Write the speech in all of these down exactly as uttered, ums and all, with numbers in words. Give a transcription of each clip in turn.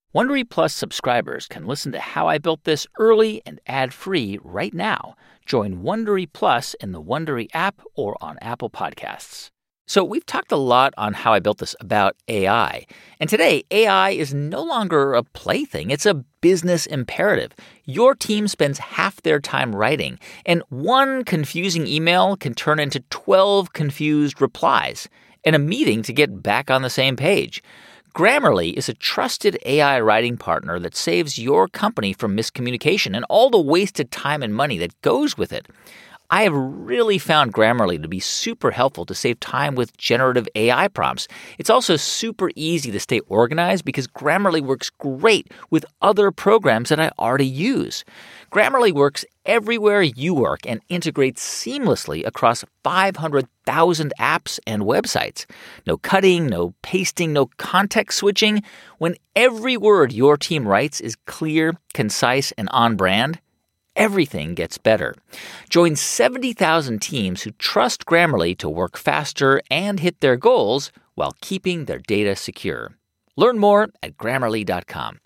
Wondery Plus subscribers can listen to How I Built This early and ad-free right now. Join Wondery Plus in the Wondery app or on Apple Podcasts. So we've talked a lot on How I Built This about A I. And today, A I is no longer a plaything. It's a business imperative. Your team spends half their time writing, and one confusing email can turn into twelve confused replies, and a meeting to get back on the same page. Grammarly is a trusted A I writing partner that saves your company from miscommunication and all the wasted time and money that goes with it. I have really found Grammarly to be super helpful to save time with generative A I prompts. It's also super easy to stay organized because Grammarly works great with other programs that I already use. Grammarly works everywhere you work and integrates seamlessly across five hundred thousand apps and websites. No cutting, no pasting, no context switching. When every word your team writes is clear, concise, and on brand, everything gets better. Join seventy thousand teams who trust Grammarly to work faster and hit their goals while keeping their data secure. Learn more at Grammarly dot com.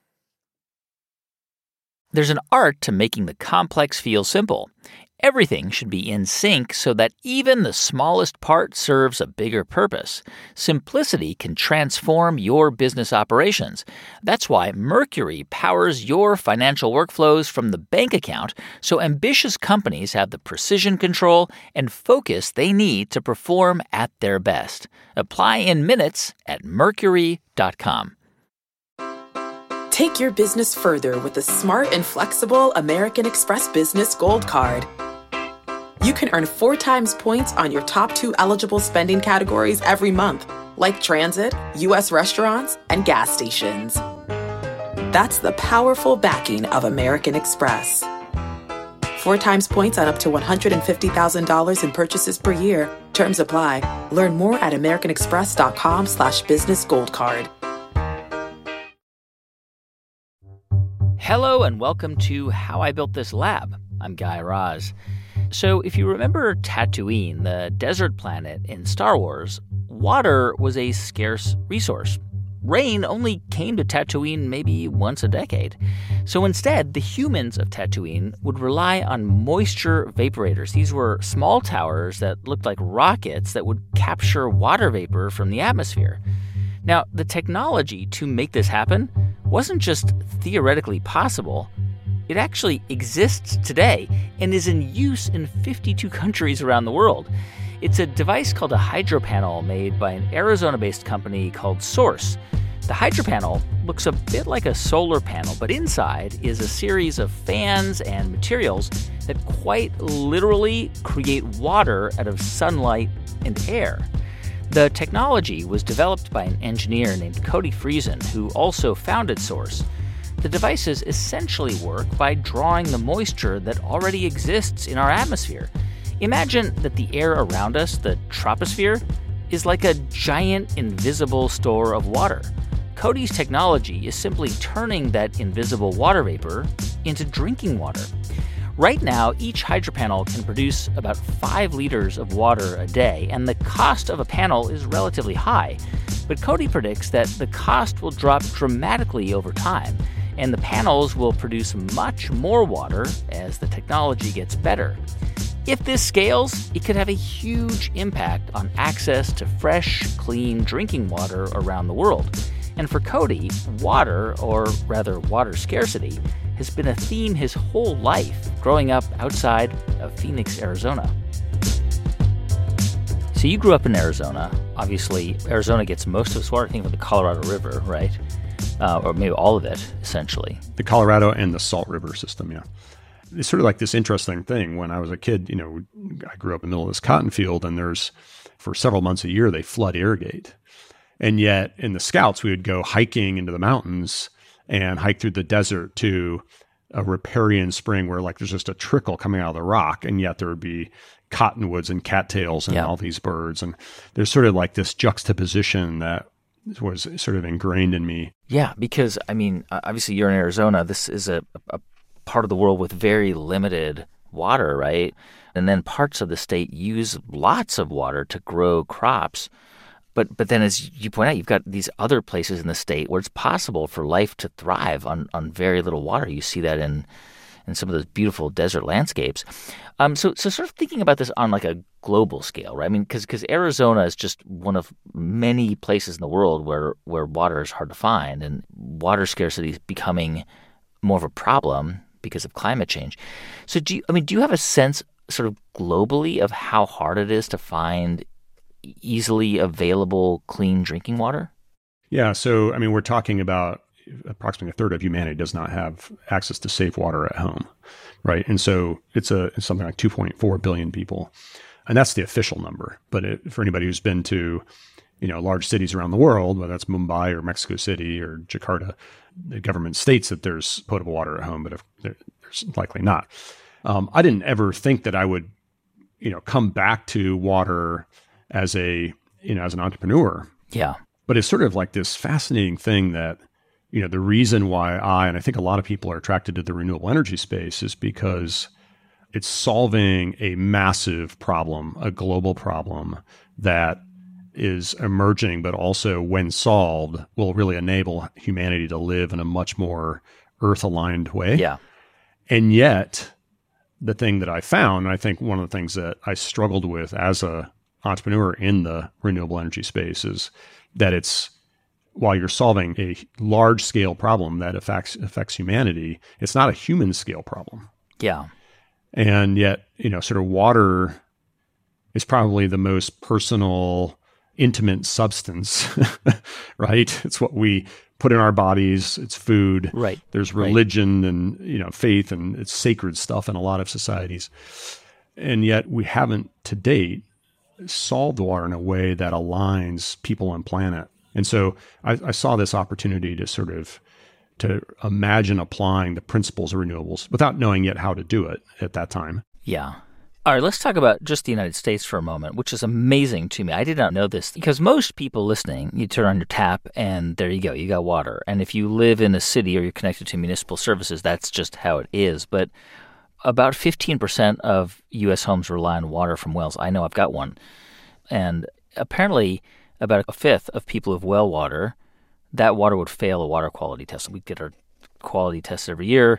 There's an art to making the complex feel simple. Everything should be in sync so that even the smallest part serves a bigger purpose. Simplicity can transform your business operations. That's why Mercury powers your financial workflows from the bank account so ambitious companies have the precision control and focus they need to perform at their best. Apply in minutes at Mercury dot com. Take your business further with the smart and flexible American Express Business Gold Card. You can earn four times points on your top two eligible spending categories every month, like transit, U S restaurants, and gas stations. That's the powerful backing of American Express. Four times points on up to one hundred fifty thousand dollars in purchases per year. Terms apply. Learn more at americanexpress.com slash business gold card. Hello and welcome to How I Built This Lab. I'm Guy Raz. So if you remember Tatooine, the desert planet in Star Wars, water was a scarce resource. Rain only came to Tatooine maybe once a decade. So instead, the humans of Tatooine would rely on moisture vaporators. These were small towers that looked like rockets that would capture water vapor from the atmosphere. Now, the technology to make this happen wasn't just theoretically possible. It actually exists today and is in use in fifty-two countries around the world. It's a device called a hydropanel made by an Arizona-based company called Source. The hydropanel looks a bit like a solar panel, but inside is a series of fans and materials that quite literally create water out of sunlight and air. The technology was developed by an engineer named Cody Friesen, who also founded Source. The devices essentially work by drawing the moisture that already exists in our atmosphere. Imagine that the air around us, the troposphere, is like a giant invisible store of water. Cody's technology is simply turning that invisible water vapor into drinking water. Right now, each hydropanel can produce about five liters of water a day, and the cost of a panel is relatively high. But Cody predicts that the cost will drop dramatically over time, and the panels will produce much more water as the technology gets better. If this scales, it could have a huge impact on access to fresh, clean drinking water around the world. And for Cody, water, or rather water scarcity, has been a theme his whole life, growing up outside of Phoenix, Arizona. So you grew up in Arizona. Obviously, Arizona gets most of its water, I think, from the Colorado River, right? Uh, or maybe all of it, essentially. The Colorado and the Salt River system, yeah. It's sort of like this interesting thing. When I was a kid, you know, I grew up in the middle of this cotton field, and there's, for several months a year, they flood irrigate. And yet, in the Scouts, we would go hiking into the mountains and hike through the desert to a riparian spring where like there's just a trickle coming out of the rock, and yet there would be cottonwoods and cattails and yeah. all these birds. And there's sort of like this juxtaposition that was sort of ingrained in me. Yeah, because, I mean, obviously you're in Arizona. This is a, a part of the world with very limited water, right? And then parts of the state use lots of water to grow crops. But but then, as you point out, you've got these other places in the state where it's possible for life to thrive on, on very little water. You see that in in some of those beautiful desert landscapes. Um, so so sort of thinking about this on like a global scale, right? I mean, because because Arizona is just one of many places in the world where where water is hard to find, and water scarcity is becoming more of a problem because of climate change. So do you, I mean, do you have a sense sort of globally of how hard it is to find easily available clean drinking water? Yeah. So, I mean, we're talking about approximately a third of humanity does not have access to safe water at home, right? And so it's a it's something like two point four billion people. And that's the official number. But it, for anybody who's been to, you know, large cities around the world, whether that's Mumbai or Mexico City or Jakarta, the government states that there's potable water at home, but if there, there's likely not. Um, I didn't ever think that I would, you know, come back to water as a, you know, as an entrepreneur. Yeah. But it's sort of like this fascinating thing that, you know, the reason why I, and I think a lot of people are attracted to the renewable energy space is because it's solving a massive problem, a global problem that is emerging, but also when solved will really enable humanity to live in a much more earth-aligned way. Yeah. And yet the thing that I found, and I think one of the things that I struggled with as a entrepreneur in the renewable energy space is that it's, while you're solving a large scale problem that affects affects humanity, it's not a human scale problem. Yeah. And yet, you know, sort of water is probably the most personal, intimate substance, right? It's what we put in our bodies. It's food. Right. There's religion right. and, you know, faith, and it's sacred stuff in a lot of societies. And yet we haven't to date solved water in a way that aligns people and planet. And so I, I saw this opportunity to sort of to imagine applying the principles of renewables without knowing yet how to do it at that time. Yeah. All right, let's talk about just the United States for a moment, which is amazing to me. I did not know this because most people listening, you turn on your tap and there you go, you got water. And if you live in a city or you're connected to municipal services, that's just how it is. But about fifteen percent of U S homes rely on water from wells. I know I've got one. And apparently about a fifth of people who have well water, that water would fail a water quality test. We get our quality tests every year.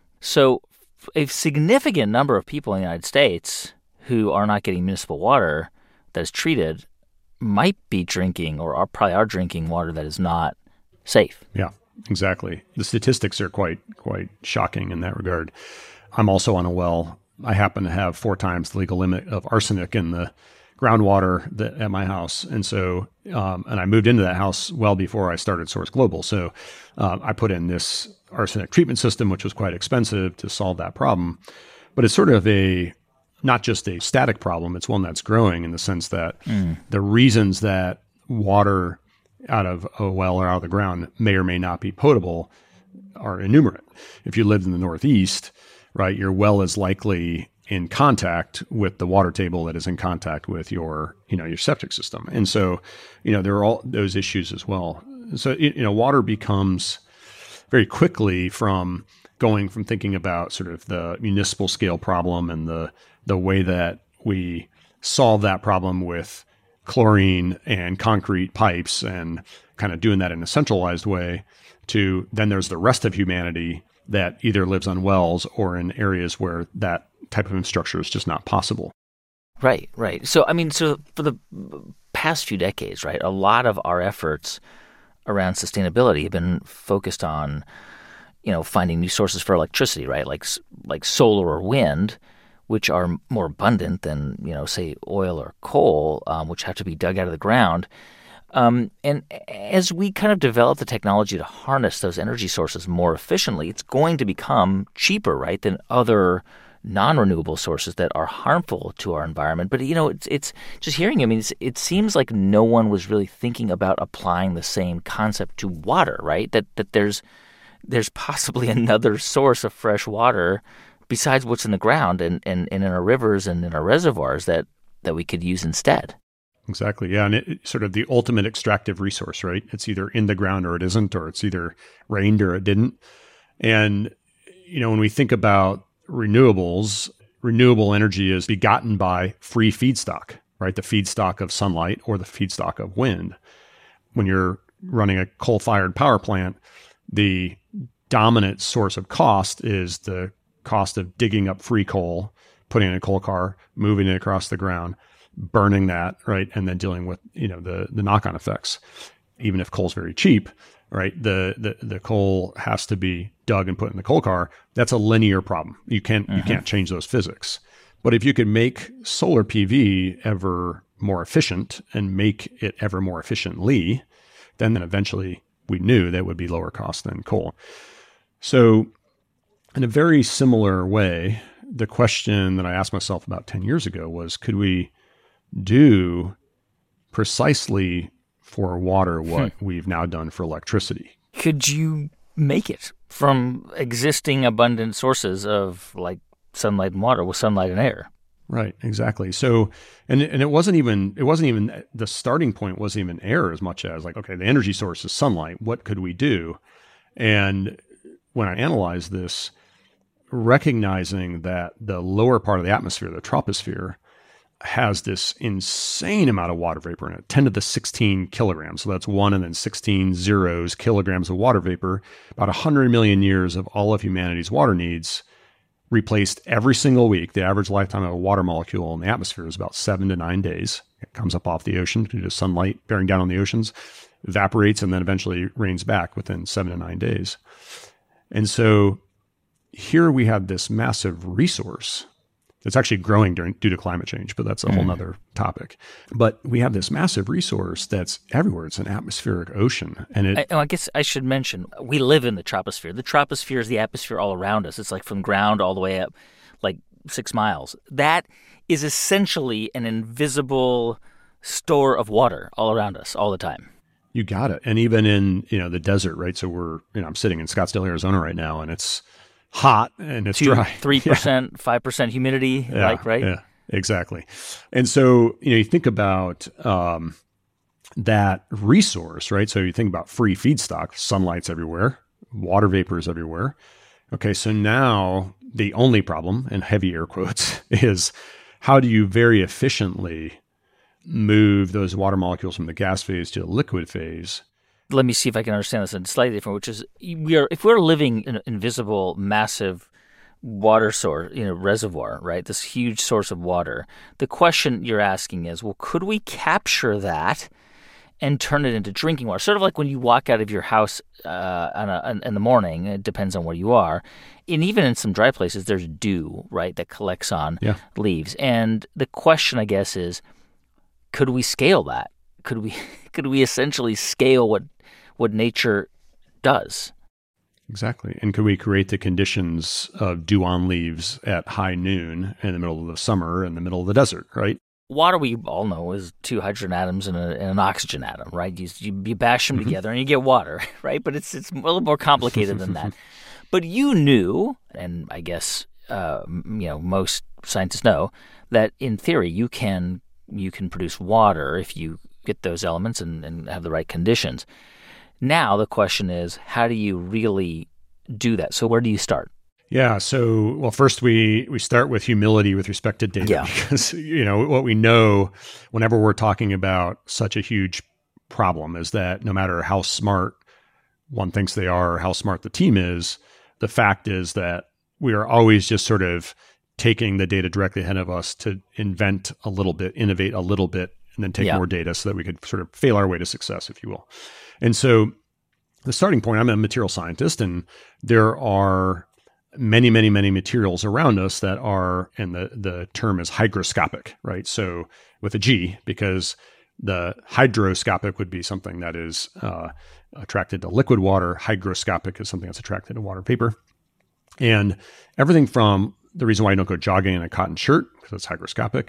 So a significant number of people in the United States who are not getting municipal water that is treated might be drinking or are probably are drinking water that is not safe. Yeah, exactly. The statistics are quite quite shocking in that regard. I'm also on a well. I happen to have four times the legal limit of arsenic in the groundwater that, at my house. And so, um, and I moved into that house well before I started Source Global. So uh, I put in this arsenic treatment system, which was quite expensive to solve that problem. But it's sort of a, not just a static problem, it's one that's growing in the sense that mm. the reasons that water out of a well or out of the ground may or may not be potable are innumerate. If you lived in the Northeast, right, your well is likely in contact with the water table that is in contact with your, you know, your septic system. And so, you know, there are all those issues as well. So, you know, water becomes very quickly from going from thinking about sort of the municipal scale problem and the, the way that we solve that problem with chlorine and concrete pipes and kind of doing that in a centralized way to then there's the rest of humanity that either lives on wells or in areas where that type of infrastructure is just not possible. Right, right. So, I mean, so for the past few decades, right, a lot of our efforts around sustainability have been focused on, you know, finding new sources for electricity, right, like like solar or wind, which are more abundant than, you know, say oil or coal, um, which have to be dug out of the ground. Um, and as we kind of develop the technology to harness those energy sources more efficiently, it's going to become cheaper, right, than other non-renewable sources that are harmful to our environment. But, you know, it's it's just hearing, I mean, it's, it seems like no one was really thinking about applying the same concept to water, right? That that there's there's possibly another source of fresh water besides what's in the ground and, and, and in our rivers and in our reservoirs that, that we could use instead. Exactly. Yeah. And it, it's sort of the ultimate extractive resource, right? It's either in the ground or it isn't, or it's either rained or it didn't. And, you know, when we think about renewables, renewable energy is begotten by free feedstock, right? The feedstock of sunlight or the feedstock of wind. When you're running a coal-fired power plant, the dominant source of cost is the cost of digging up free coal, putting it in a coal car, moving it across the ground, burning that, right? And then dealing with, you know, the, the knock-on effects. Even if coal's very cheap, right? The, the, the coal has to be dug and put in the coal car. That's a linear problem. You can't, mm-hmm. you can't change those physics. But if you could make solar P V ever more efficient and make it ever more efficiently, then, then eventually we knew that would be lower cost than coal. So in a very similar way, the question that I asked myself about ten years ago was, could we do precisely for water what hmm. we've now done for electricity? Could you make it from existing abundant sources of like sunlight and water with sunlight and air? Right, exactly. So, and and it wasn't even it wasn't even the starting point wasn't even air as much as like, okay, the energy source is sunlight. What could we do? And when I analyzed this, recognizing that the lower part of the atmosphere, the troposphere, has this insane amount of water vapor in it, ten to the sixteen kilograms. So that's one and then sixteen zeros, kilograms of water vapor. About one hundred million years of all of humanity's water needs replaced every single week. The average lifetime of a water molecule in the atmosphere is about seven to nine days. It comes up off the ocean due to sunlight bearing down on the oceans, evaporates, and then eventually rains back within seven to nine days. And so here we have this massive resource that's actually growing during, due to climate change, but that's a mm. whole nother topic. But we have this massive resource that's everywhere. It's an atmospheric ocean. And it, I, I guess I should mention, we live in the troposphere. The troposphere is the atmosphere all around us. It's like from ground all the way up, like six miles. That is essentially an invisible store of water all around us all the time. You got it. And even in, you know, the desert, right? So we're, you know, I'm sitting in Scottsdale, Arizona right now, and it's hot and it's Two, dry. three percent, five percent humidity, yeah, like, right? Yeah, exactly. And so, you know, you think about um, that resource, right? So you think about free feedstock, sunlight's everywhere, water vapor is everywhere. Okay, so now the only problem, in heavy air quotes, is how do you very efficiently move those water molecules from the gas phase to the liquid phase? Let me see if I can understand this in slightly different, which is we are if we're living in an invisible, massive water source, you know, reservoir, right? This huge source of water. The question you're asking is, well, could we capture that and turn it into drinking water? Sort of like when you walk out of your house uh, on a, in the morning. It depends on where you are. And even in some dry places, there's dew, right, that collects on yeah. leaves. And the question, I guess, is, could we scale that? Could we could we essentially scale what what nature does? Exactly. And could we create the conditions of dew on leaves at high noon in the middle of the summer in the middle of the desert, right? Water, we all know, is two hydrogen atoms and, a, and an oxygen atom, right? You, you, you bash them mm-hmm. together and you get water, right? But it's it's a little more complicated than that. But you knew, and I guess uh, you know most scientists know, that in theory you can you can produce water if you get those elements and, and have the right conditions. Now the question is, how do you really do that? So where do you start? Yeah. So, well, first we, we start with humility with respect to data, yeah. because, you know, what we know whenever we're talking about such a huge problem is that no matter how smart one thinks they are or how smart the team is, the fact is that we are always just sort of taking the data directly ahead of us to invent a little bit, innovate a little bit, and then take yeah. more data so that we could sort of fail our way to success, if you will. And so the starting point, I'm a material scientist, and there are many, many, many materials around us that are, and the, the term is hygroscopic, right? So with a G, because the hydroscopic would be something that is uh, attracted to liquid water. Hygroscopic is something that's attracted to water vapor. And everything from the reason why you don't go jogging in a cotton shirt, because it's hygroscopic,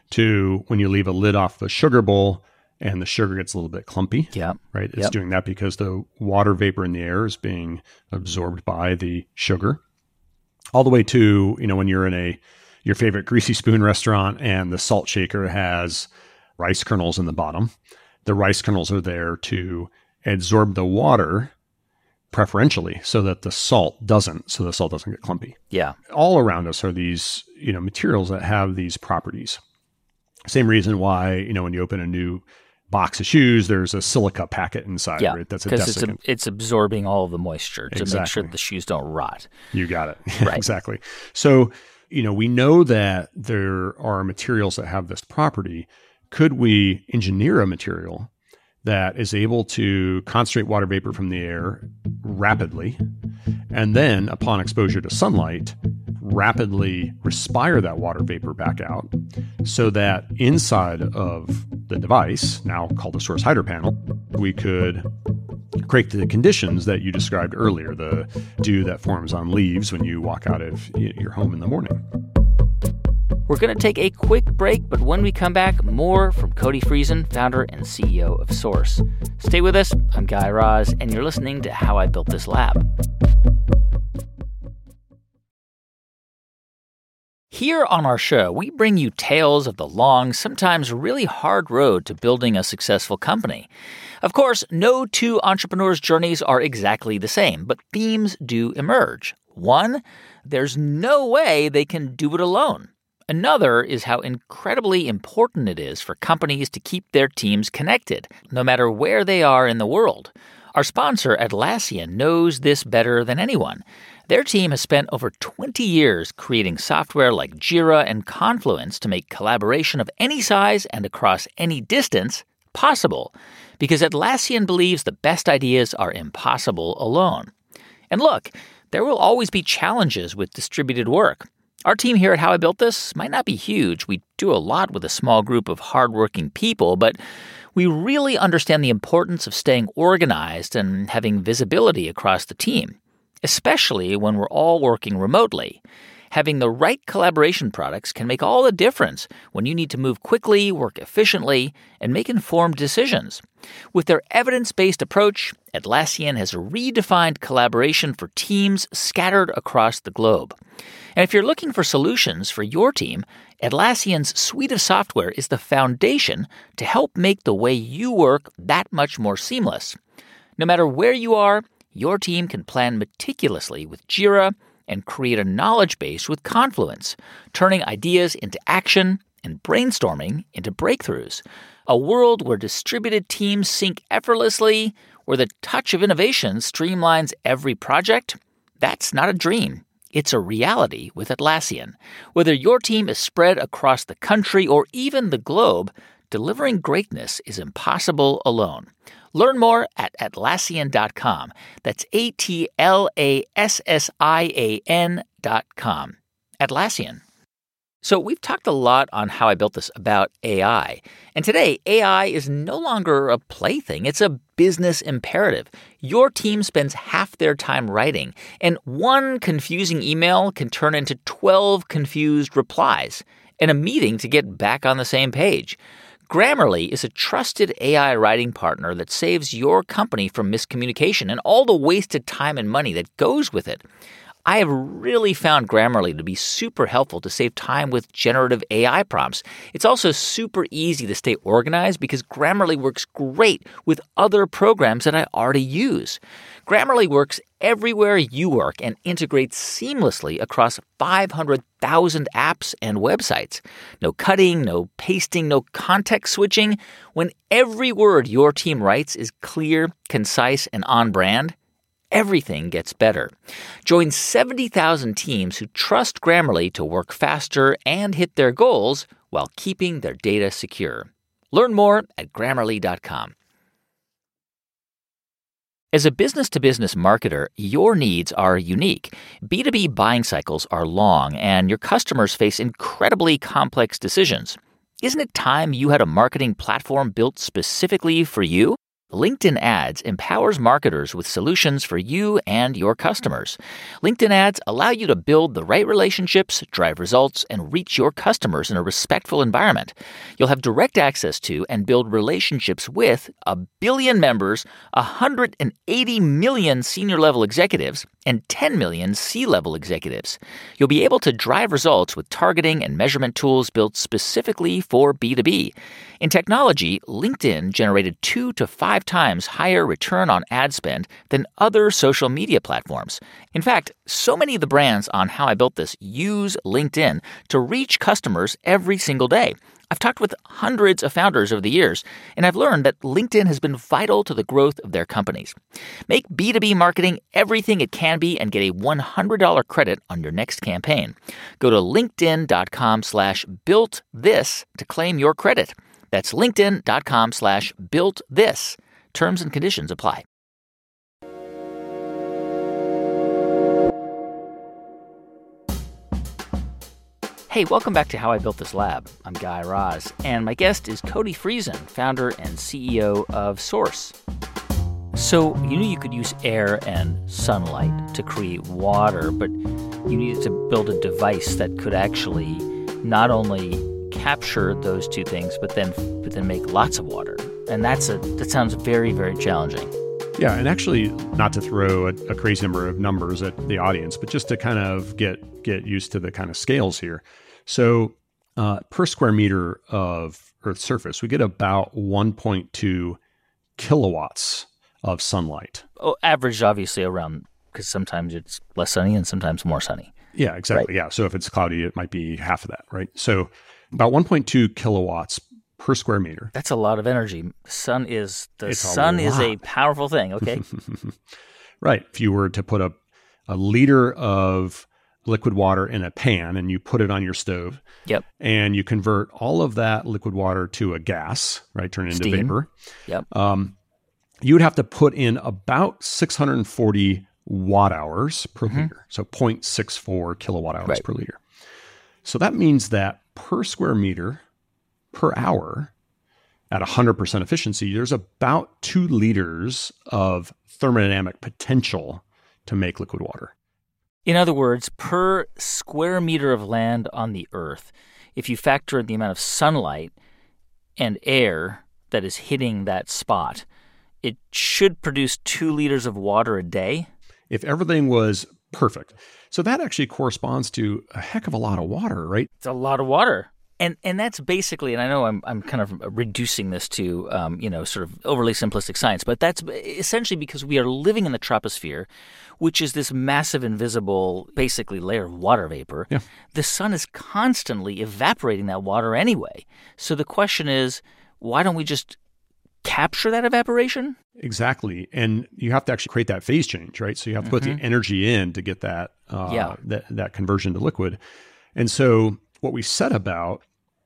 to when you leave a lid off the sugar bowl and the sugar gets a little bit clumpy, yeah, right? It's yep. doing that because the water vapor in the air is being absorbed by the sugar. All the way to, you know, when you're in a your favorite Greasy Spoon restaurant and the salt shaker has rice kernels in the bottom. The rice kernels are there to absorb the water preferentially so that the salt doesn't, so the salt doesn't get clumpy. Yeah. All around us are these, you know, materials that have these properties. Same reason why, you know, when you open a new box of shoes, there's a silica packet inside, yeah, right? That's a because it's, desiccant. a, it's absorbing all of the moisture to Exactly. make sure that the shoes don't rot. You got it. Right. Exactly. So, you know, we know that there are materials that have this property. Could we engineer a material that is able to concentrate water vapor from the air rapidly, and then upon exposure to sunlight, rapidly respire that water vapor back out, so that inside of the device, now called a source hydro panel, we could create the conditions that you described earlier, the dew that forms on leaves when you walk out of your home in the morning. We're going to take a quick break, but when we come back, more from Cody Friesen, founder and C E O of Source. Stay with us. I'm Guy Raz, and you're listening to How I Built This Lab. Here on our show, we bring you tales of the long, sometimes really hard road to building a successful company. Of course, no two entrepreneurs' journeys are exactly the same, but themes do emerge. One, there's no way they can do it alone. Another is how incredibly important it is for companies to keep their teams connected, no matter where they are in the world. Our sponsor, Atlassian, knows this better than anyone. Their team has spent over twenty years creating software like Jira and Confluence to make collaboration of any size and across any distance possible, because Atlassian believes the best ideas are impossible alone. And look, there will always be challenges with distributed work. Our team here at How I Built This might not be huge. We do a lot with a small group of hardworking people, but we really understand the importance of staying organized and having visibility across the team, especially when we're all working remotely. Having the right collaboration products can make all the difference when you need to move quickly, work efficiently, and make informed decisions. With their evidence-based approach, Atlassian has redefined collaboration for teams scattered across the globe. And if you're looking for solutions for your team, Atlassian's suite of software is the foundation to help make the way you work that much more seamless. No matter where you are, your team can plan meticulously with Jira and create a knowledge base with Confluence, turning ideas into action and brainstorming into breakthroughs. A world where distributed teams sync effortlessly, where the touch of innovation streamlines every project. That's not a dream. It's a reality with Atlassian. Whether your team is spread across the country or even the globe, delivering greatness is impossible alone. Learn more at Atlassian dot com. That's A T L A S S I A N dot com. Atlassian. So we've talked a lot on How I Built This about A I. And today, A I is no longer a plaything. It's a business imperative. Your team spends half their time writing, and one confusing email can turn into twelve confused replies, and a meeting to get back on the same page. Grammarly is a trusted A I writing partner that saves your company from miscommunication and all the wasted time and money that goes with it. I have really found Grammarly to be super helpful to save time with generative A I prompts. It's also super easy to stay organized because Grammarly works great with other programs that I already use. Grammarly works everywhere you work and integrates seamlessly across five hundred thousand apps and websites. No cutting, no pasting, no context switching. When every word your team writes is clear, concise, and on brand, everything gets better. Join seventy thousand teams who trust Grammarly to work faster and hit their goals while keeping their data secure. Learn more at Grammarly dot com. As a business-to-business marketer, your needs are unique. B two B buying cycles are long, and your customers face incredibly complex decisions. Isn't it time you had a marketing platform built specifically for you? LinkedIn Ads empowers marketers with solutions for you and your customers. LinkedIn Ads allow you to build the right relationships, drive results, and reach your customers in a respectful environment. You'll have direct access to and build relationships with a billion members, one hundred eighty million senior-level executives, and ten million C-level executives. You'll be able to drive results with targeting and measurement tools built specifically for B two B. In technology, LinkedIn generated two to five times higher return on ad spend than other social media platforms. In fact, so many of the brands on How I Built This use LinkedIn to reach customers every single day. I've talked with hundreds of founders over the years, and I've learned that LinkedIn has been vital to the growth of their companies. Make B two B marketing everything it can be and get a one hundred dollars credit on your next campaign. Go to linkedin.com slash built this to claim your credit. That's linkedin.com slash built this. Terms and conditions apply. Hey, welcome back to How I Built This Lab. I'm Guy Raz, and my guest is Cody Friesen, founder and C E O of Source. So you knew you could use air and sunlight to create water, but you needed to build a device that could actually not only capture those two things, but then but then make lots of water. And that's a that sounds very, very challenging. Yeah, and actually, not to throw a, a crazy number of numbers at the audience, but just to kind of get get used to the kind of scales here. So uh, per square meter of Earth's surface, we get about one point two kilowatts of sunlight. Oh, averaged obviously around, because sometimes it's less sunny and sometimes more sunny. Yeah, exactly. Right. Yeah. So if it's cloudy, it might be half of that, right? So about one point two kilowatts per square meter. That's a lot of energy. The sun is the it's sun a is a powerful thing. Okay. Right. If you were to put a a liter of liquid water in a pan and you put it on your stove, yep, and you convert all of that liquid water to a gas, right, turn it into Steam. vapor, yep, um, you would have to put in about six hundred forty watt hours per mm-hmm. liter, so zero point six four kilowatt hours right. per liter. So that means that per square meter per hour at one hundred percent efficiency, there's about two liters of thermodynamic potential to make liquid water. In other words, per square meter of land on the Earth, if you factor in the amount of sunlight and air that is hitting that spot, it should produce two liters of water a day. If everything was perfect. So that actually corresponds to a heck of a lot of water, right? It's a lot of water. And and that's basically, and I know I'm I'm kind of reducing this to, um, you know, sort of overly simplistic science, but that's essentially because we are living in the troposphere, which is this massive invisible, basically layer of water vapor. Yeah. The sun is constantly evaporating that water anyway. So the question is, why don't we just capture that evaporation? Exactly. And you have to actually create that phase change, right? So you have to mm-hmm. put the energy in to get that, uh, yeah. that, that conversion to liquid. And so what we set about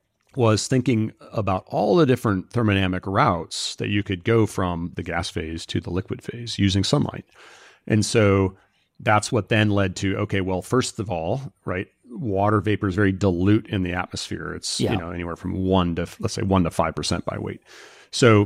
was thinking about all the different thermodynamic routes that you could go from the gas phase to the liquid phase using sunlight. And so that's what then led to, okay, well, first of all, right, water vapor is very dilute in the atmosphere. It's, yeah. you know, anywhere from one to, let's say one to five percent by weight. So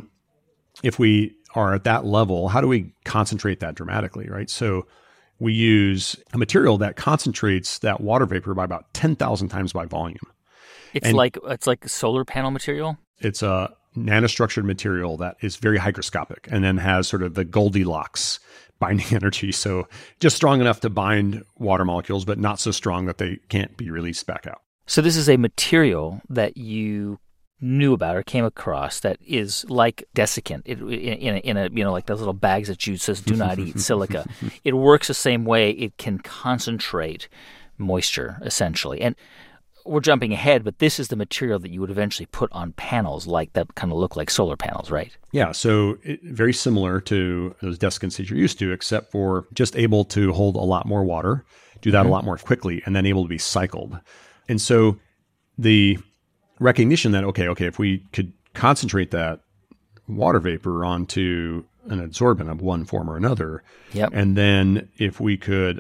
if we are at that level, how do we concentrate that dramatically, right? So we use a material that concentrates that water vapor by about ten thousand times by volume. It's and like it's like solar panel material? It's a nanostructured material that is very hygroscopic and then has sort of the Goldilocks binding energy. So just strong enough to bind water molecules, but not so strong that they can't be released back out. So this is a material that you knew about or came across that is like desiccant it, in, in, a, in a, you know, like those little bags that Jude says, do not eat, silica. It works the same way. It can concentrate moisture, essentially. And we're jumping ahead, but this is the material that you would eventually put on panels like that kind of look like solar panels, right? Yeah, so it, very similar to those desiccants that you're used to, except for just able to hold a lot more water, do that mm-hmm. a lot more quickly, and then able to be cycled. And so the recognition that, okay, okay, if we could concentrate that water vapor onto an adsorbent of one form or another, yep. and then if we could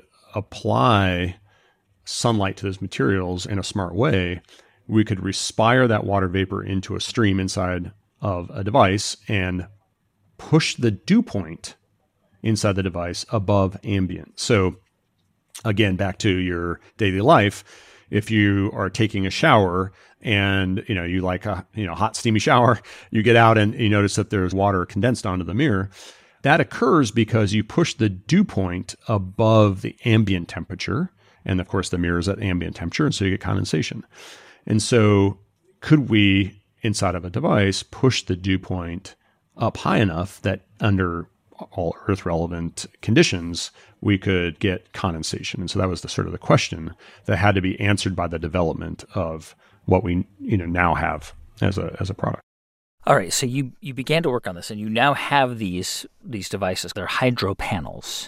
apply sunlight to those materials in a smart way, we could respire that water vapor into a stream inside of a device and push the dew point inside the device above ambient. So again, back to your daily life, if you are taking a shower and, you know, you like a, you know, hot steamy shower, you get out and you notice that there's water condensed onto the mirror. That occurs because you push the dew point above the ambient temperature. And of course, the mirror is at ambient temperature, and so you get condensation. And so could we, inside of a device, push the dew point up high enough that under all Earth-relevant conditions, we could get condensation? And so that was the sort of the question that had to be answered by the development of what we, you know, now have as a as a product. All right, so you, you began to work on this, and you now have these these devices. They're hydro panels.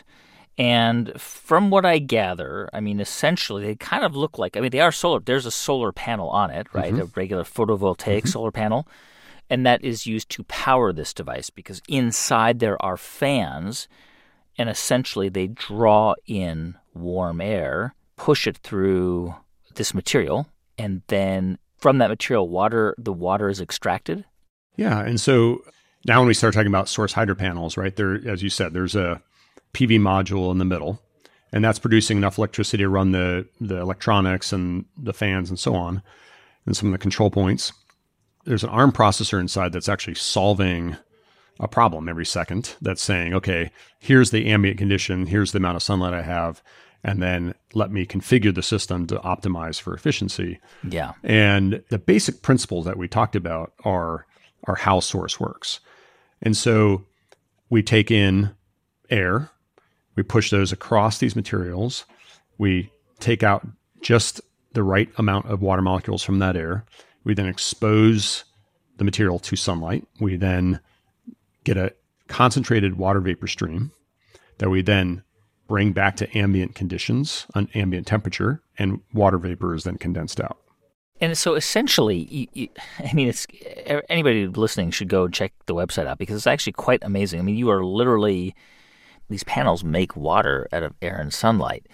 And from what I gather, I mean, essentially, they kind of look like, I mean, they are solar. There's a solar panel on it, right? Mm-hmm. A regular photovoltaic mm-hmm. solar panel. And that is used to power this device because inside there are fans, and essentially they draw in warm air, push it through this material, and then from that material, water the water is extracted? Yeah, and so now when we start talking about source hydro panels, right, there, as you said, there's a P V module in the middle, and that's producing enough electricity to run the, the electronics and the fans and so on, and some of the control points. There's an ARM processor inside that's actually solving a problem every second that's saying, okay, here's the ambient condition, here's the amount of sunlight I have, and then let me configure the system to optimize for efficiency. Yeah. And the basic principles that we talked about are, are how source works. And so we take in air, we push those across these materials, we take out just the right amount of water molecules from that air, we then expose the material to sunlight, we then get a concentrated water vapor stream that we then bring back to ambient conditions, an ambient temperature, and water vapor is then condensed out. And so essentially, you, you, I mean, it's anybody listening should go check the website out because it's actually quite amazing. I mean, you are literally, these panels make water out of air and sunlight.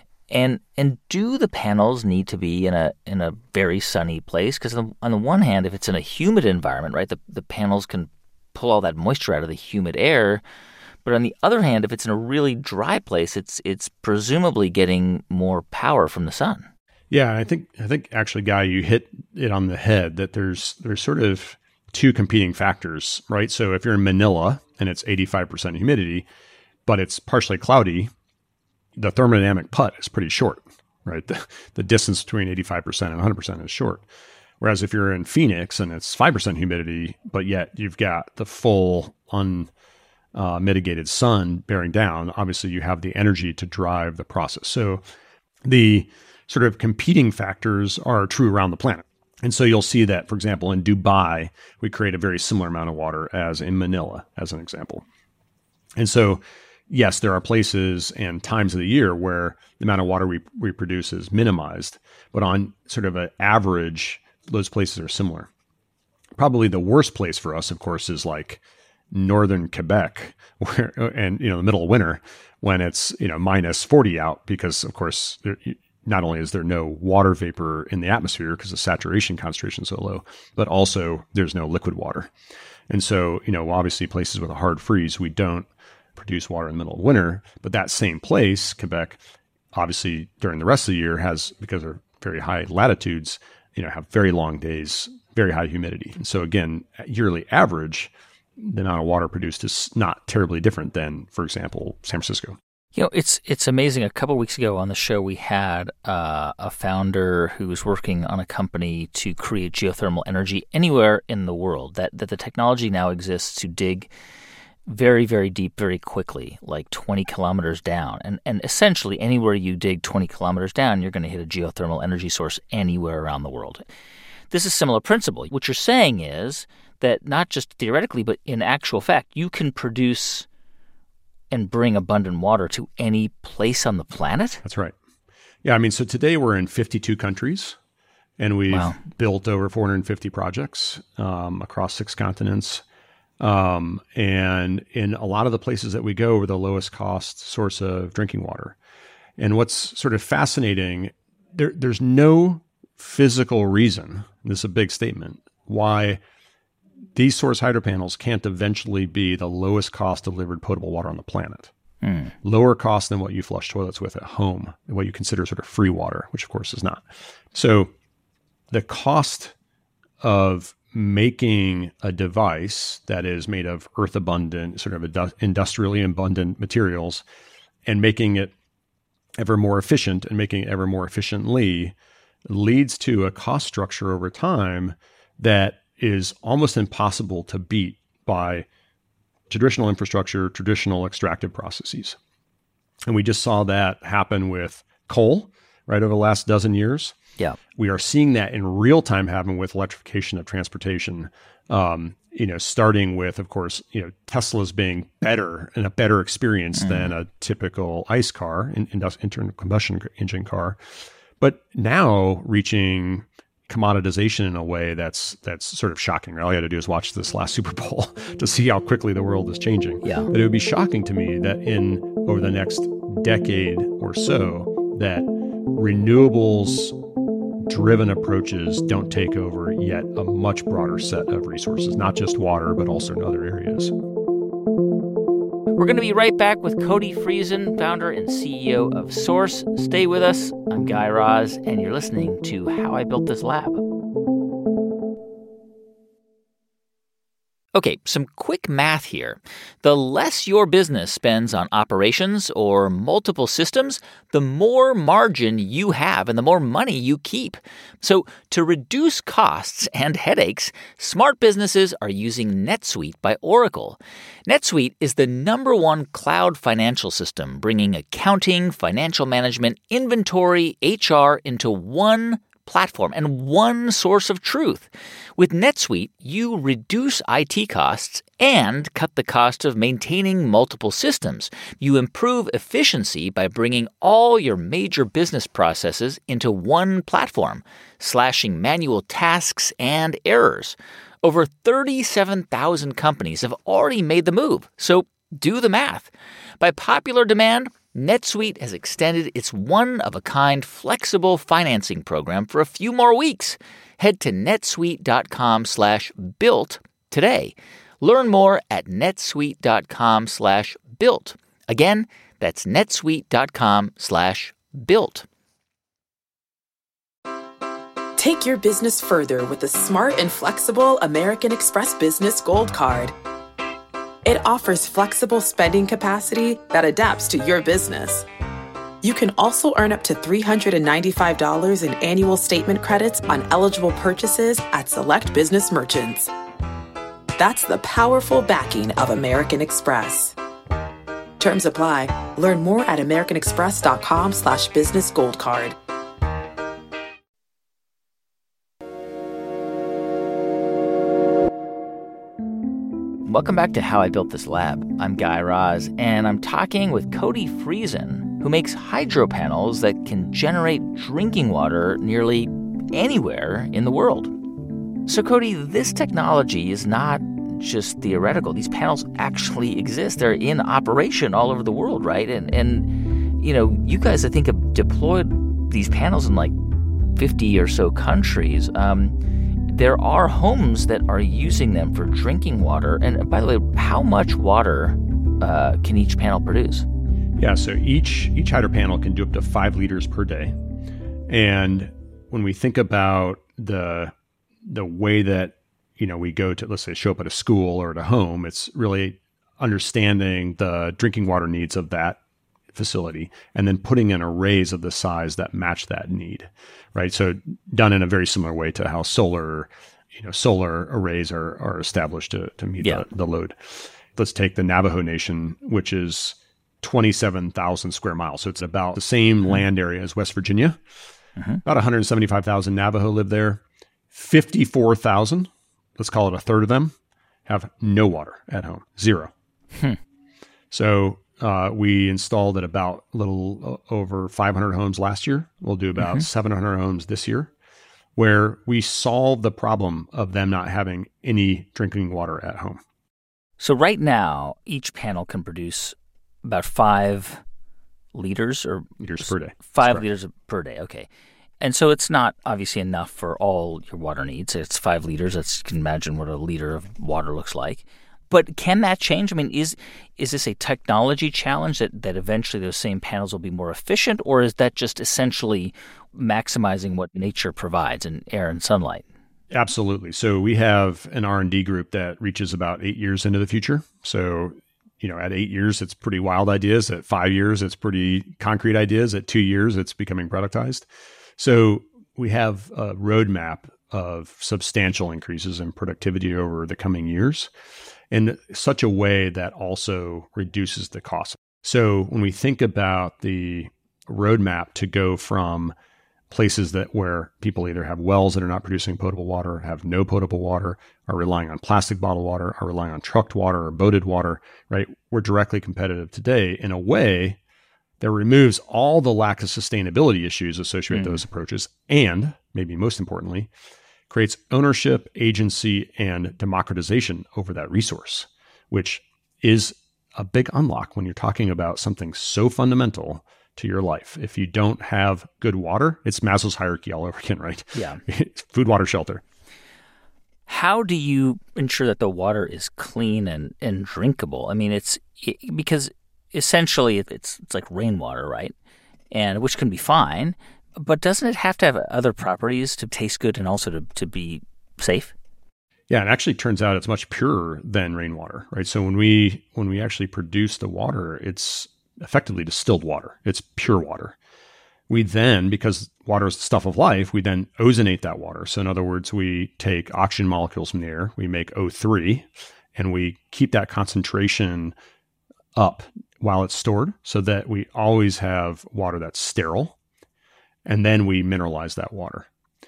And and do the panels need to be in a in a very sunny place? Because on, on the one hand, if it's in a humid environment, right, the, the panels can pull all that moisture out of the humid air. But on the other hand, if it's in a really dry place, it's it's presumably getting more power from the sun. Yeah, I think I think actually, Guy, you hit it on the head that there's there's sort of two competing factors, right? So if you're in Manila and it's eighty-five percent humidity, but it's partially cloudy, the thermodynamic putt is pretty short, right? The, the distance between eighty-five percent and one hundred percent is short. Whereas if you're in Phoenix and it's five percent humidity, but yet you've got the full unmitigated uh, sun bearing down, obviously you have the energy to drive the process. So the sort of competing factors are true around the planet. And so you'll see that, for example, in Dubai, we create a very similar amount of water as in Manila, as an example. And so, yes, there are places and times of the year where the amount of water we, we produce is minimized, but on sort of an average, those places are similar. Probably the worst place for us, of course, is like northern Quebec, where, and you know, the middle of winter when it's you know minus forty out, because of course there, not only is there no water vapor in the atmosphere because the saturation concentration is so low, but also there's no liquid water. And so, you know, obviously places with a hard freeze, we don't produce water in the middle of winter, but that same place, Quebec, obviously during the rest of the year has, because they're very high latitudes, you know, have very long days, very high humidity. And so again, yearly average, the amount of water produced is not terribly different than, for example, San Francisco. You know, it's it's amazing. A couple of weeks ago on the show, we had uh, a founder who was working on a company to create geothermal energy anywhere in the world, that, that the technology now exists to dig very, very deep, very quickly, like twenty kilometers down. And and essentially anywhere you dig twenty kilometers down, you're going to hit a geothermal energy source anywhere around the world. This is a similar principle. What you're saying is that not just theoretically, but in actual fact, you can produce and bring abundant water to any place on the planet? That's right. Yeah, I mean, so today we're in fifty-two countries, and we've wow. built over four hundred fifty projects um, across six continents. Um, and in a lot of the places that we go, we're the lowest cost source of drinking water. And what's sort of fascinating, there, there's no physical reason, this is a big statement, why these source hydro panels can't eventually be the lowest cost delivered potable water on the planet. Mm. Lower cost than what you flush toilets with at home, what you consider sort of free water, which of course is not. So the cost of making a device that is made of earth abundant, sort of industrially abundant materials, and making it ever more efficient and making it ever more efficiently leads to a cost structure over time that is almost impossible to beat by traditional infrastructure, traditional extractive processes. And we just saw that happen with coal, right, over the last dozen years. Yeah. We are seeing that in real time happen with electrification of transportation. Um, you know, starting with, of course, you know, Tesla's being better and a better experience mm. than a typical ICE car, in, internal combustion engine car, but now reaching commoditization in a way that's that's sort of shocking. All you had to do is watch this last Super Bowl to see how quickly the world is changing. Yeah. But it would be shocking to me that in over the next decade or so, that renewables driven approaches don't take over yet a much broader set of resources, not just water, but also in other areas. We're going to be right back with Cody Friesen, founder and C E O of Source. Stay with us. I'm Guy Raz, and you're listening to How I Built This Lab. Okay, some quick math here. The less your business spends on operations or multiple systems, the more margin you have and the more money you keep. So to reduce costs and headaches, smart businesses are using NetSuite by Oracle. NetSuite is the number one cloud financial system, bringing accounting, financial management, inventory, H R into one platform and one source of truth. With NetSuite, you reduce I T costs and cut the cost of maintaining multiple systems. You improve efficiency by bringing all your major business processes into one platform, slashing manual tasks and errors. Over thirty-seven thousand companies have already made the move, so do the math. By popular demand, NetSuite has extended its one-of-a-kind flexible financing program for a few more weeks. Head to netsuite.com slash built today. Learn more at netsuite.com slash built. Again, that's netsuite.com slash built. Take your business further with the smart and flexible American Express Business Gold Card. It offers flexible spending capacity that adapts to your business. You can also earn up to three hundred ninety-five dollars in annual statement credits on eligible purchases at select business merchants. That's the powerful backing of American Express. Terms apply. Learn more at americanexpress.com slash business gold card. Welcome back to How I Built This Lab. I'm Guy Raz, and I'm talking with Cody Friesen, who makes hydro panels that can generate drinking water nearly anywhere in the world. So, Cody, this technology is not just theoretical. These panels actually exist. They're in operation all over the world, right? And, and you know, you guys, I think, have deployed these panels in like fifty or so countries. Um, There are homes that are using them for drinking water. And by the way, how much water uh, can each panel produce? Yeah, so each each hydro panel can do up to five liters per day. And when we think about the the way that, you know, we go to, let's say, show up at a school or at a home, it's really understanding the drinking water needs of that facility and then putting in arrays of the size that match that need, right? So done in a very similar way to how solar, you know, solar arrays are are established to, to meet yeah. the, the load. Let's take the Navajo Nation, which is twenty-seven thousand square miles. So it's about the same mm-hmm. land area as West Virginia. Mm-hmm. About one hundred seventy-five thousand Navajo live there. fifty-four thousand, let's call it a third of them, have no water at home, zero. Hmm. So Uh, we installed at about a little over five hundred homes last year. We'll do about mm-hmm. seven hundred homes this year, where we solve the problem of them not having any drinking water at home. So right now, each panel can produce about five liters or liters per day. Five liters per day. Okay. And so it's not obviously enough for all your water needs. It's five liters. That's, you can imagine what a liter of water looks like. But can that change? I mean, is is this a technology challenge that, that eventually those same panels will be more efficient, or is that just essentially maximizing what nature provides in air and sunlight? Absolutely. So we have an R and D group that reaches about eight years into the future. So, you know, at eight years, it's pretty wild ideas. At five years, it's pretty concrete ideas. At two years, it's becoming productized. So we have a roadmap of substantial increases in productivity over the coming years, in such a way that also reduces the cost. So when we think about the roadmap to go from places that where people either have wells that are not producing potable water, have no potable water, are relying on plastic bottled water, are relying on trucked water or boated water, right? We're directly competitive today in a way that removes all the lack of sustainability issues associated with mm. those approaches, and maybe most importantly, creates ownership, agency, and democratization over that resource, which is a big unlock when you're talking about something so fundamental to your life. If you don't have good water, it's Maslow's hierarchy all over again, right? Yeah. Food, water, shelter. How do you ensure that the water is clean and, and drinkable? I mean, it's it, because essentially it's it's like rainwater, right? And which can be fine, but doesn't it have to have other properties to taste good and also to, to be safe? Yeah, it actually turns out it's much purer than rainwater, right? So when we when we actually produce the water, it's effectively distilled water. It's pure water. We then, because water is the stuff of life, we then ozonate that water. So in other words, we take oxygen molecules from the air, we make O three, and we keep that concentration up while it's stored so that we always have water that's sterile. And then we mineralize that water.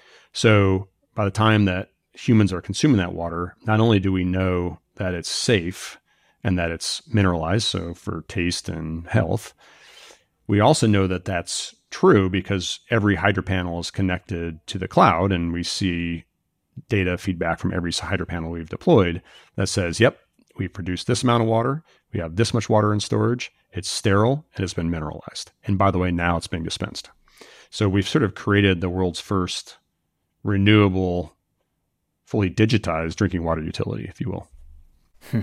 So by the time that humans are consuming that water, not only do we know that it's safe and that it's mineralized, so for taste and health, we also know that that's true because every hydro panel is connected to the cloud, and we see data feedback from every hydro panel we've deployed that says, yep, we've produced this amount of water, we have this much water in storage, it's sterile, and it's been mineralized. And by the way, now it's being dispensed. So we've sort of created the world's first renewable, fully digitized drinking water utility, if you will. Hmm.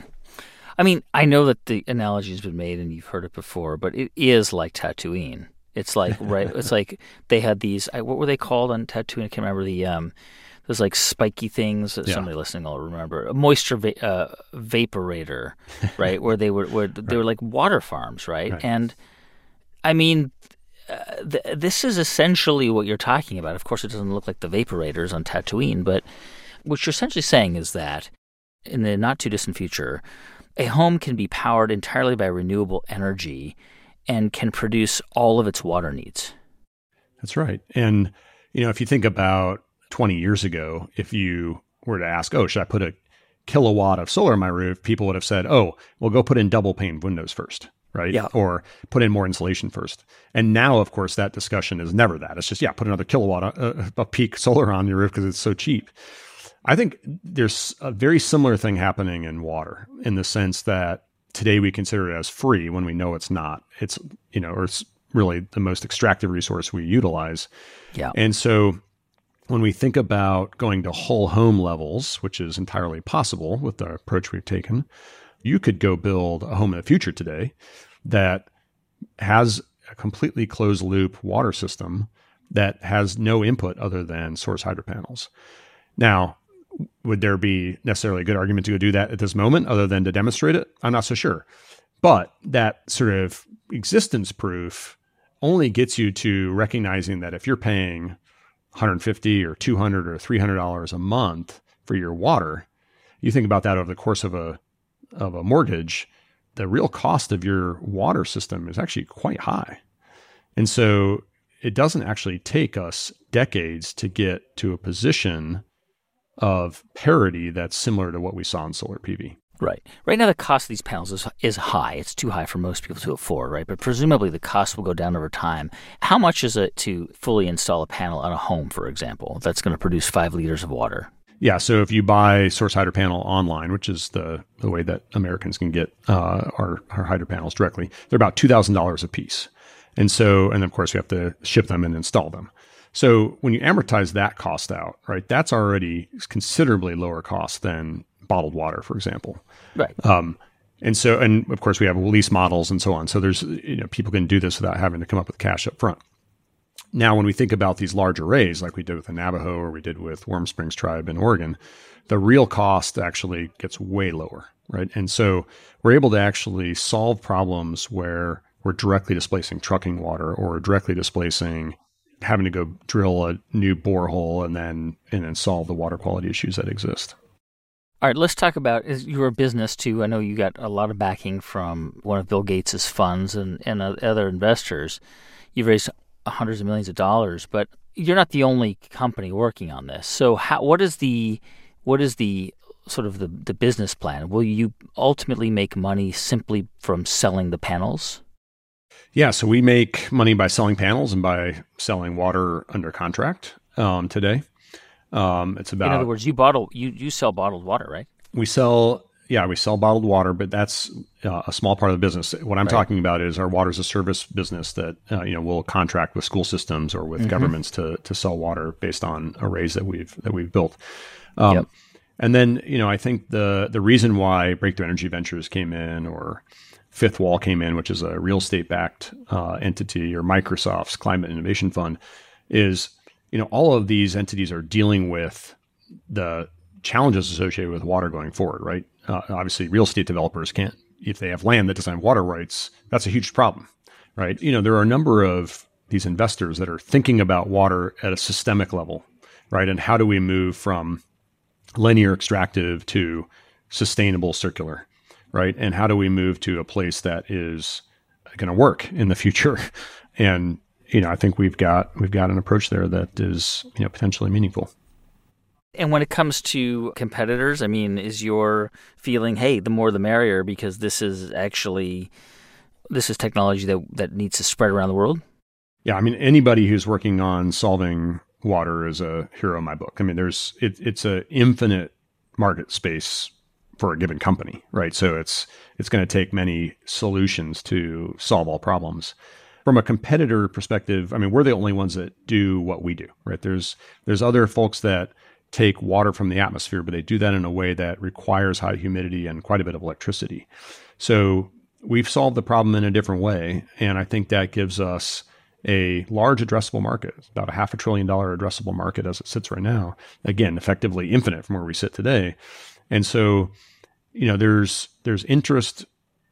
I mean, I know that the analogy has been made and you've heard it before, but it is like Tatooine. It's like, right, it's like they had these, what were they called on Tatooine? I can't remember the, um, those like spiky things that yeah. somebody listening will remember. A moisture va- uh, vaporator, right? Where they were, where they right. were like water farms, right? right. And I mean, uh, th- this is essentially what you're talking about. Of course, it doesn't look like the vaporators on Tatooine, but what you're essentially saying is that in the not too distant future, a home can be powered entirely by renewable energy and can produce all of its water needs. That's right. And, you know, if you think about twenty years ago, if you were to ask, oh, should I put a kilowatt of solar on my roof? People would have said, oh, well, go put in double pane windows first, right? Yeah. Or put in more insulation first. And now, of course, that discussion is never that. It's just, yeah, put another kilowatt of, of peak solar on your roof because it's so cheap. I think there's a very similar thing happening in water in the sense that today we consider it as free when we know it's not. It's, you know, or it's really the most extractive resource we utilize. Yeah. And so when we think about going to whole home levels, which is entirely possible with the approach we've taken, you could go build a home in the future today that has a completely closed loop water system that has no input other than source hydro panels. Now, would there be necessarily a good argument to go do that at this moment other than to demonstrate it? I'm not so sure. But that sort of existence proof only gets you to recognizing that if you're paying one hundred fifty dollars or two hundred dollars or three hundred dollars a month for your water, you think about that over the course of a of a mortgage, the real cost of your water system is actually quite high. And so it doesn't actually take us decades to get to a position of parity that's similar to what we saw in solar P V. Right. Right now, the cost of these panels is is high. It's too high for most people to afford, right? But presumably the cost will go down over time. How much is it to fully install a panel on a home, for example, that's going to produce five liters of water? Yeah. So if you buy source hydro panel online, which is the, the way that Americans can get uh, our, our hydro panels directly, they're about two thousand dollars a piece. And so, and of course, we have to ship them and install them. So when you amortize that cost out, right, that's already considerably lower cost than bottled water, for example. Right. Um, and so, and of course, we have lease models and so on. So there's, you know, people can do this without having to come up with cash up front. Now, when we think about these large arrays, like we did with the Navajo or we did with Warm Springs Tribe in Oregon, the real cost actually gets way lower, right? And so we're able to actually solve problems where we're directly displacing trucking water or directly displacing having to go drill a new borehole and then and then solve the water quality issues that exist. All right, let's talk about your business too. I know you got a lot of backing from one of Bill Gates's funds and, and other investors. you've raised hundreds of millions of dollars, but you're not the only company working on this. So how, what is the what is the sort of the, the business plan? Will you ultimately make money simply from selling the panels? Yeah, so we make money by selling panels and by selling water under contract um, today. Um, it's about. In other words, you bottle you you sell bottled water, right? We sell. Yeah, we sell bottled water, but that's uh, a small part of the business. What I'm right. talking about is our water as a service business that uh, you know will contract with school systems or with mm-hmm. governments to to sell water based on arrays that we've that we've built. Um, yep. And then you know I think the the reason why Breakthrough Energy Ventures came in, or Fifth Wall came in, which is a real estate backed uh, entity, or Microsoft's Climate Innovation Fund, is you know all of these entities are dealing with the challenges associated with water going forward, right? Uh, obviously, real estate developers can't, if they have land that doesn't have water rights, that's a huge problem, right? You know, there are a number of these investors that are thinking about water at a systemic level, right? And how do we move from linear extractive to sustainable circular, right? And how do we move to a place that is going to work in the future? And, you know, I think we've got, we've got an approach there that is, you know, potentially meaningful. And when it comes to competitors, I mean, is your feeling, hey, the more the merrier, because this is actually, this is technology that, that needs to spread around the world? Yeah, I mean, anybody who's working on solving water is a hero in my book. I mean, there's, it, it's an infinite market space for a given company, right? So it's, it's going to take many solutions to solve all problems. From a competitor perspective, I mean, we're the only ones that do what we do, right? There's, there's other folks that take water from the atmosphere, but they do that in a way that requires high humidity and quite a bit of electricity. So we've solved the problem in a different way. And I think that gives us a large addressable market. It's about a half a trillion dollar addressable market as it sits right now. Again, effectively infinite from where we sit today. And so, you know, there's, there's interest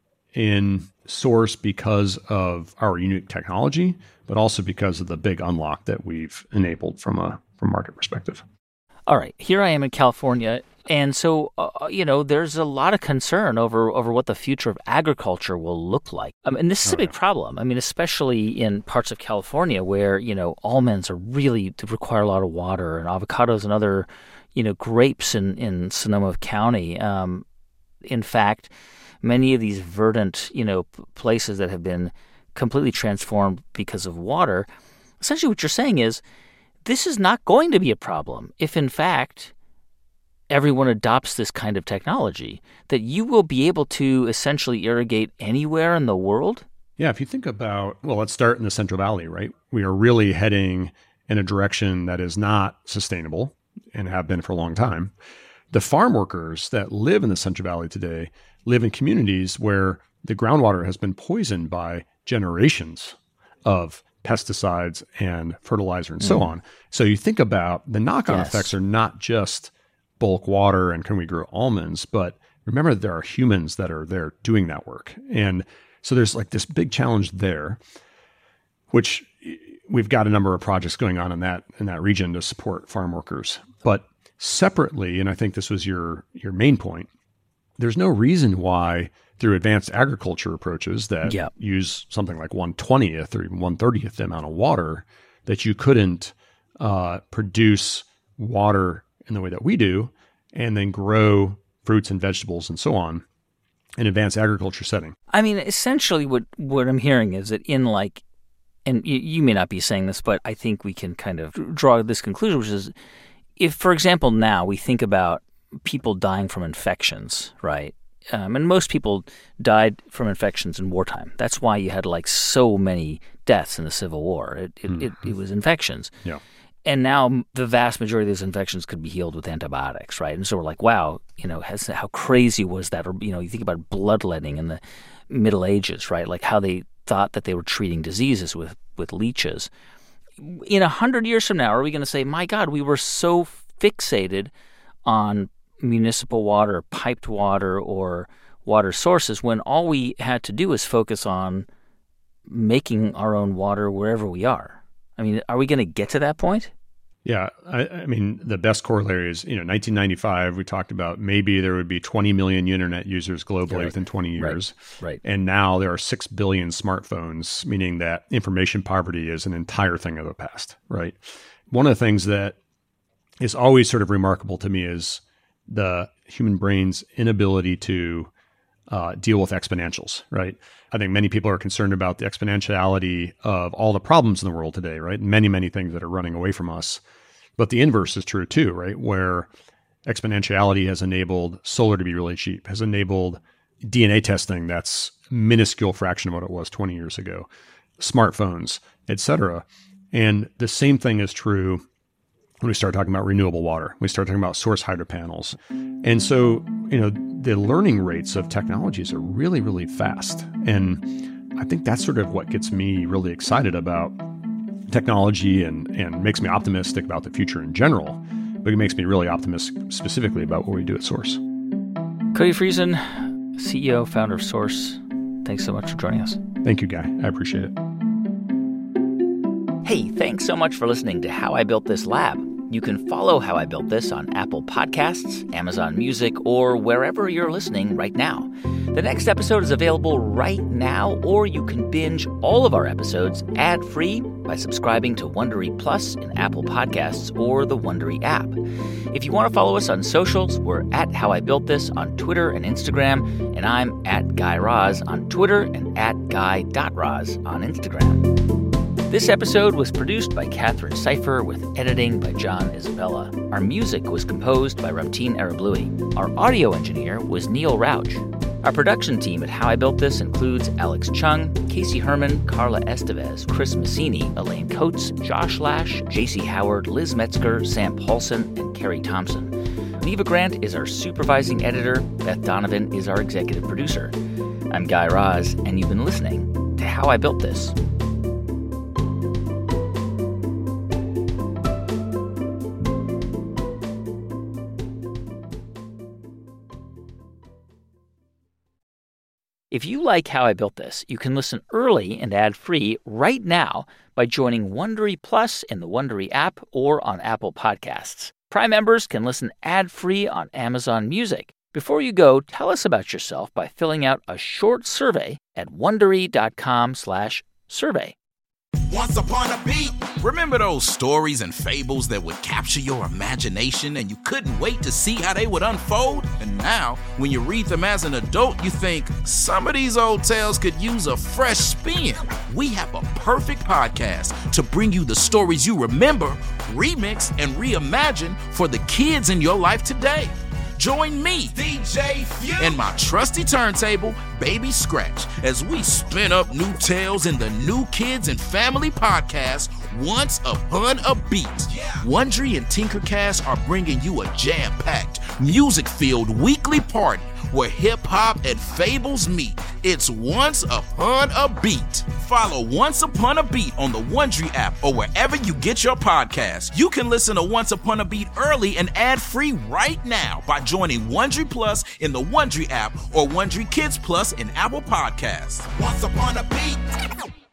in Source because of our unique technology, but also because of the big unlock that we've enabled from a, from a market perspective. All right, here I am in California, and so, uh, you know, there's a lot of concern over, over what the future of agriculture will look like. Um, and this is a big problem. I mean, especially in parts of California where, you know, almonds are really require a lot of water, and avocados and other, you know, grapes in, in Sonoma County. Um, in fact, many of these verdant, you know, places that have been completely transformed because of water, essentially what you're saying is, this is not going to be a problem if, in fact, everyone adopts this kind of technology, that you will be able to essentially irrigate anywhere in the world? Yeah, if you think about, well, let's start in the Central Valley, right? We are really heading in a direction that is not sustainable and have been for a long time. The farm workers that live in the Central Valley today live in communities where the groundwater has been poisoned by generations of pesticides and fertilizer and so mm. on. So you think about the knock-on yes. effects are not just bulk water and can we grow almonds, but remember that there are humans that are there doing that work. And so there's like this big challenge there, which we've got a number of projects going on in that in that region to support farm workers. But separately, and I think this was your your main point, there's no reason why through advanced agriculture approaches that yep. use something like one twentieth or even one thirtieth the amount of water, that you couldn't uh, produce water in the way that we do and then grow fruits and vegetables and so on in advanced agriculture setting. I mean, essentially what, what I'm hearing is that in like, and you, you may not be saying this, but I think we can kind of draw this conclusion, which is if, for example, now we think about people dying from infections, right? Um, and most people died from infections in wartime. That's why you had like so many deaths in the Civil War. It it, mm-hmm. it, it was infections. Yeah. And now the vast majority of those infections could be healed with antibiotics, right? And so we're like, wow, you know, has, how crazy was that? Or, you know, you think about bloodletting in the Middle Ages, right? Like how they thought that they were treating diseases with, with leeches. In a hundred years from now, are we going to say, my God, we were so fixated on municipal water, piped water, or water sources when all we had to do is focus on making our own water wherever we are? I mean, are we going to get to that point? Yeah. I, I mean, the best corollary is, you know, nineteen ninety-five, we talked about maybe there would be twenty million internet users globally right. within twenty years. Right. right. And now there are six billion smartphones, meaning that information poverty is an entire thing of the past, right? One of the things that is always sort of remarkable to me is the human brain's inability to uh, deal with exponentials, right? I think many people are concerned about the exponentiality of all the problems in the world today, right? Many, many things that are running away from us. But the inverse is true too, right? Where exponentiality has enabled solar to be really cheap, has enabled D N A testing that's a minuscule fraction of what it was twenty years ago, smartphones, et cetera. And the same thing is true when we start talking about renewable water. We start talking about source hydro panels. And so, you know, the learning rates of technologies are really, really fast. And I think that's sort of what gets me really excited about technology and, and makes me optimistic about the future in general. But it makes me really optimistic specifically about what we do at Source. Cody Friesen, C E O, founder of Source, thanks so much for joining us. Thank you, Guy. I appreciate it. Hey, thanks so much for listening to How I Built This Lab. You can follow How I Built This on Apple Podcasts, Amazon Music, or wherever you're listening right now. The next episode is available right now, or you can binge all of our episodes ad-free by subscribing to Wondery Plus in Apple Podcasts or the Wondery app. If you want to follow us on socials, we're at How I Built This on Twitter and Instagram, and I'm at Guy Raz on Twitter and at guy dot raz on Instagram. This episode was produced by Catherine Cipher with editing by John Isabella. Our music was composed by Ramteen Arablouei. Our audio engineer was Neil Rauch. Our production team at How I Built This includes Alex Chung, Casey Herman, Carla Estevez, Chris Massini, Elaine Coates, Josh Lash, J C Howard, Liz Metzger, Sam Paulson, and Carrie Thompson. Neva Grant is our supervising editor. Beth Donovan is our executive producer. I'm Guy Raz, and you've been listening to How I Built This. If you like How I Built This, you can listen early and ad-free right now by joining Wondery Plus in the Wondery app or on Apple Podcasts. Prime members can listen ad-free on Amazon Music. Before you go, tell us about yourself by filling out a short survey at wondery.com slash survey. Once upon a beat. Remember those stories and fables that would capture your imagination and you couldn't wait to see how they would unfold? And now, when you read them as an adult, you think, some of these old tales could use a fresh spin. We have a perfect podcast to bring you the stories you remember, remix, and reimagine for the kids in your life today. Join me, D J Few, and my trusty turntable, Baby Scratch, as we spin up new tales in the New Kids and Family podcast, Once Upon a Beat. Yeah. Wondery and Tinkercast are bringing you a jam-packed, music-filled weekly party where hip-hop and fables meet. It's Once Upon a Beat. Follow Once Upon a Beat on the Wondery app or wherever you get your podcasts. You can listen to Once Upon a Beat early and ad-free right now by joining Wondery Plus in the Wondery app or Wondery Kids Plus in Apple Podcasts. Once Upon a Beat.